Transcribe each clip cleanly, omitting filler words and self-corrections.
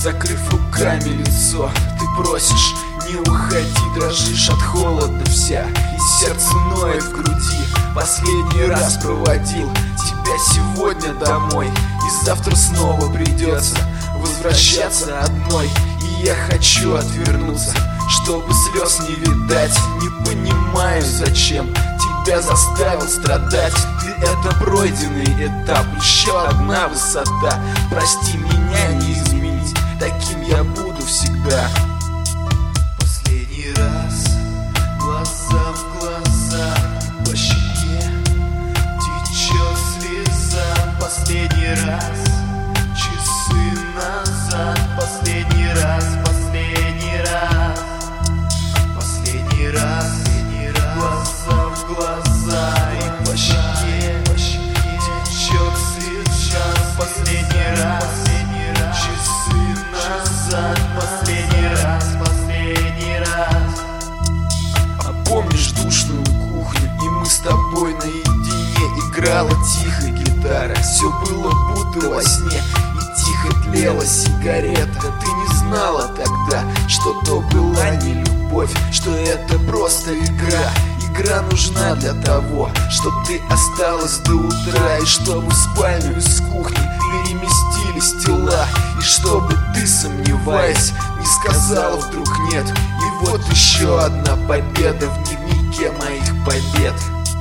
закрыв руками лицо. Ты просишь, не уходи, дрожишь от холода вся, и сердце ноет в груди. Последний раз проводил тебя сегодня домой, и завтра снова придется возвращаться одной. И я хочу отвернуться, чтобы слез не видать. Не понимаю, зачем тебя заставил страдать. Ты — это пройденный этап, еще одна высота. Прости, меня не изменить, таким я буду всегда. Последний раз, глаза в глаза, по щеке течет слеза. Последний раз, часы назад. Последний раз, последний раз, последний раз, глаза в глаза, и по щеке течет слеза. Последний раз, часы назад. Последний раз, последний раз. А помнишь душную кухню, и мы с тобой наедине? Играла тихо гитара, все было будто во сне, и тихо тлела сигарета. Ты не знала тогда, что то была не любовь, что это просто игра. Игра нужна для того, чтоб ты осталась до утра, и чтобы в спальню из кухни переместились тела, и чтобы ты, сомневаясь, не сказала вдруг нет. И вот еще одна победа в дневнике моих побед.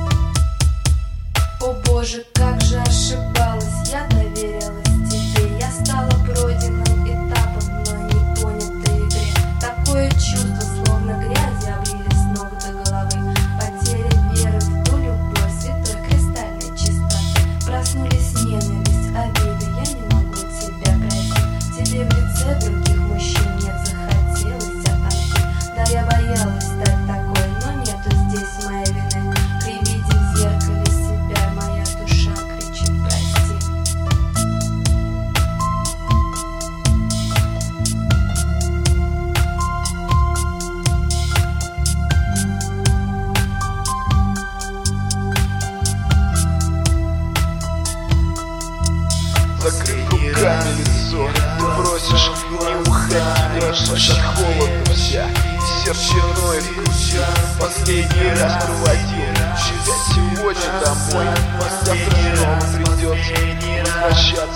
О боже, как же ошибалась, я доверилась тебе. Я стала пройденным этапом, но не понятой игре. Такое чувство, словно грязи облили с ног до головы. Потеря веры в ту любовь, святой кристальной чистоты. Проснулись ненависть, обиды, я не могу тебя простить. Тебе в лице других мужчин нет, захотелось отомстить. Да, я боялась стать такой, но нету здесь моей вины. При виде в зеркале себя моя душа кричит прости. Закрыв руками лицо, ты просишь, не уходи, дрожишь от холода вся, и сердце ноет в груди. Последний раз проводил тебя сегодня домой, и завтра снова придется возвращаться